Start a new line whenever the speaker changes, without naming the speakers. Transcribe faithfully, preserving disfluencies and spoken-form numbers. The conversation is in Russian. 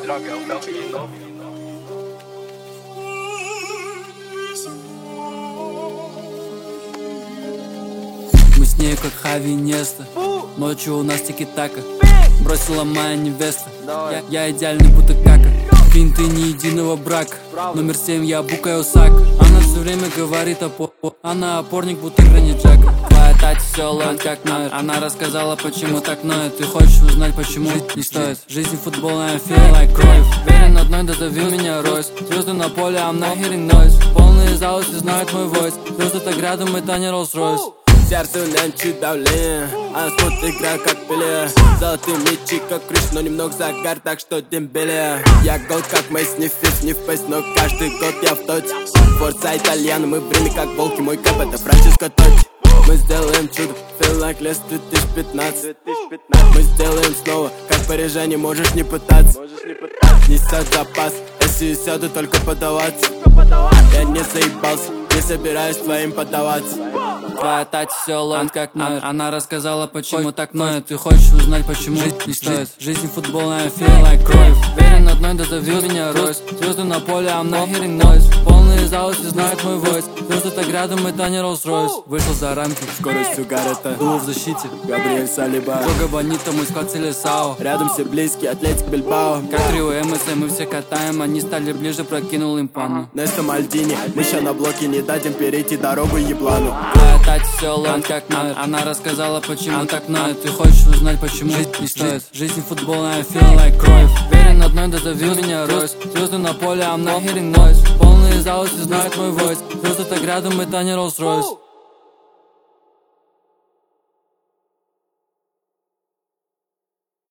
Мы с ней как Хави и Неста. Ночью у нас тики-така. Бросила моя невеста. Я, я идеальный будто кака. Финты ни единого брака. Номер семь я Бука Осака. Она все время говорит о по, по. Она опорник будто Гранит Джака. Твоя тать все ловит как ноет. Она рассказала почему так ноет. Ты хочешь узнать почему? Не стоит. Жизнь футбольная, feel like кровь. Верен одной, дозови меня Ройс. Звезды на поле, I'm not hearing noise. Полные залы, все знают мой войс. Звезды так рядом, это не Rolls-Royce.
Сердце нянчит давление, а спорт игра как Пеле. Золотые мячи как Криш, но немного загар, так что дембеле. Я гол как Мейс, не физ, не в пейс, но каждый год я в тоте. Форца итальян, мы время как волки, мой кэп это Франческо Тотти. Мы сделаем чудо, feel like less две тысячи пятнадцать. Мы сделаем снова, как парижане, можешь не пытаться. Несет запас, если сяду, только подаваться. Я не заебался, не собираюсь твоим поддаваться.
Твоя тать все ловит как ноет. Она рассказала почему так ноет. Ты хочешь узнать почему? Не стоит. Жизнь футбольная, feel like кровь. Верен одной, дозови меня Ройс. Звезды на поле, I'm not hearing noise. Полные залы, все знают мой войс. Звезды так рядом, это не Rolls-Royce. Вышел за рамки,
скорость Угарета.
Дуо в защите,
Габриэль Салиба.
Бога Бонита, мы схватили САО.
Рядом все близкие, Атлетик Бильбао.
Как трио МС, мы все катаем. Они стали ближе, прокинул им панну.
Несто Мальдини, мы ща на блоке, не дадим перейти дорогу еблану.
Твоя тать все ловит как ноет. Она рассказала почему так ноет. Ты хочешь узнать почему? Не стоит. Жизнь футбольная, feel like кровь. Верен одной, дозови меня Ройс. Звезды на поле, I'm not hearing noise. Полные залы, все знают мой войс. Звезды так рядом, это не Rolls-Royce.